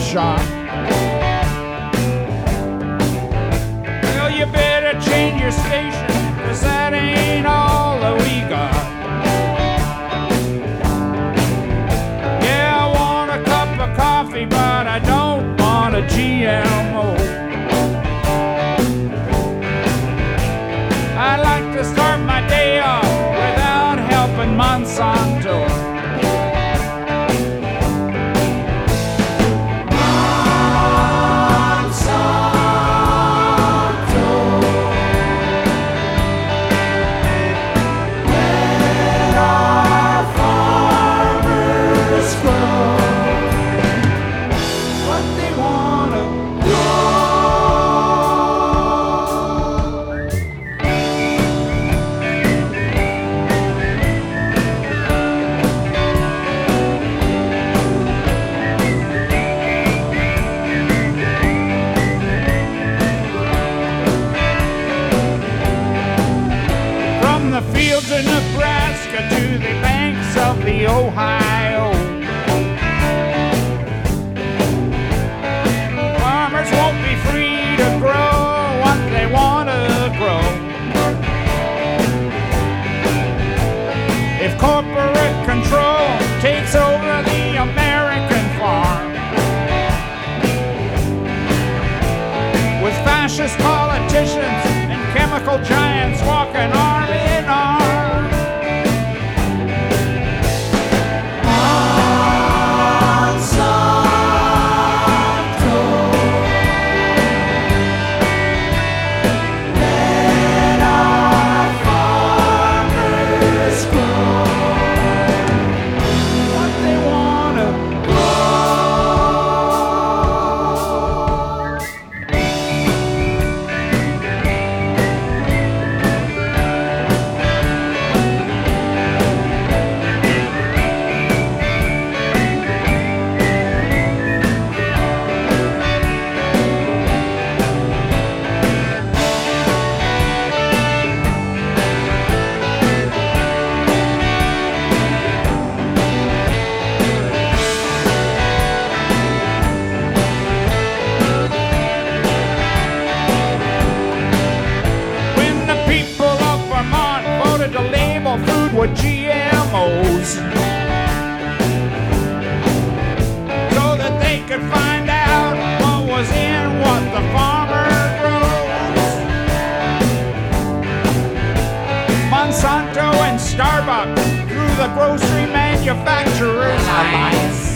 shop. Well, you better change your station, 'cause that ain't all that we got. Yeah, I want a cup of coffee, but I don't want a GMO. I like to start my day off without helping Monsanto. Fields of Nebraska to the banks of the Ohio. Farmers won't be free to grow what they want to grow. If corporate control takes over the American farm, with fascist politicians and chemical giants walking arm in arm. To label food with GMOs so that they could find out what was in what the farmer grows. Monsanto and Starbucks through the grocery manufacturers alliance.